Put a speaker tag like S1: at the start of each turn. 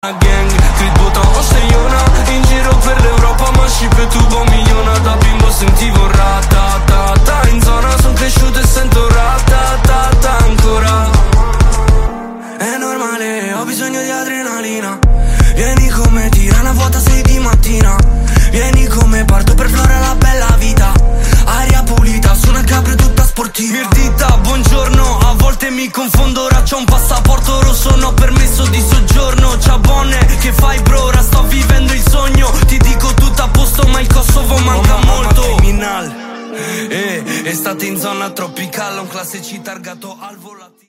S1: Gang, Creed Button o Seiona, in giro per l'Europa ma ship tubo miliona. Da bimbo sentivo ratatata, in zona son cresciuto e sento ratatata ancora. È normale, ho bisogno di adrenalina. Vieni con me, tira una vuota 6 di mattina. Vieni con me, parto per Flora la bella vita. Aria pulita, su una capra tutta sportiva. Mirdita, buongiorno, a volte mi confondo. Ora c'ho un passaporto rosso, no permesso di soggiorno. Ciao bonne, che fai bro? Ora sto vivendo il sogno. Ti dico tutto a posto ma il Kosovo manca molto. Criminal, estate in zona tropicale. Un classe C targato al volatile.